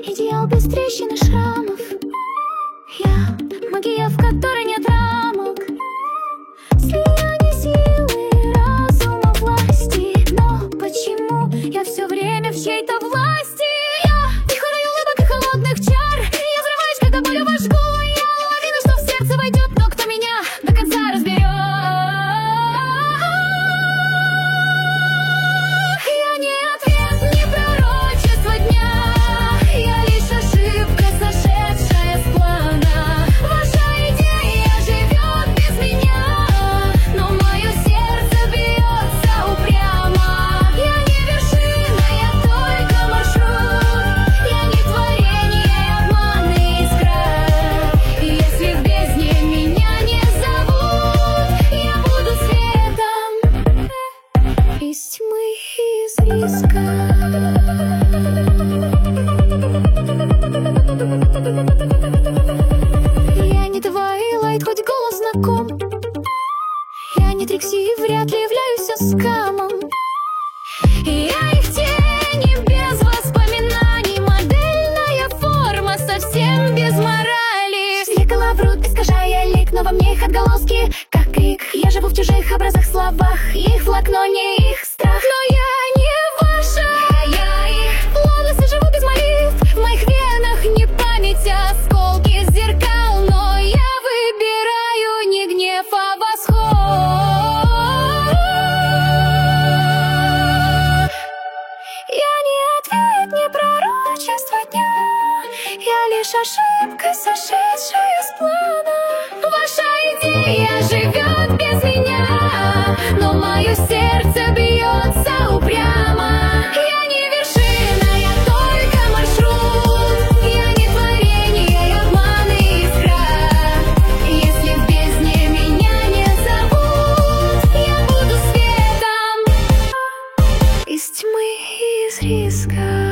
Идеал без трещин и шрамов. Я магия, в которой нет рамок. Слияние силы, разума, власти. Но почему я все время в чьей-то власти? Я вихрь улыбок и холодных чар. Я взрываюсь, когда болью вожгу. Я лавина, что в сердце войдет, но кто меня до конца разберет? Я не ответ, не пророчество дня. Я лишь ошибка, сошедшая с плана. Ваша идея живет без меня, но мое сердце бьется упрямо. Я не вершина, я только маршрут. Я не творение, я обман и искра. И если в бездне меня не зовут, я буду светом из тьмы, из риска. Я не Твайлайт, хоть голос знаком. Я не Трикси, вряд ли являюсь скамом. Я их тени без воспоминаний. Модельная форма совсем без морали. Зеркало врут, искажая лик, но во мне их отголоски, как крик. Я живу в чужих образах, словах. Их флаг, но не их страх. Но я не ваша, я их волосы, живу без молитв. В моих венах не память, а осколки зеркал. Но я выбираю не гнев, а восход. Я не ответ, не пророчество дня. Я лишь ошибка, сошедшая с плана. Ваша идея живет без меня, но мое сердце бьется упрямо. Я не вершина, я только маршрут. Я не творение, я обман и искра. Если в бездне меня не зовут, я буду светом из тьмы, из риска.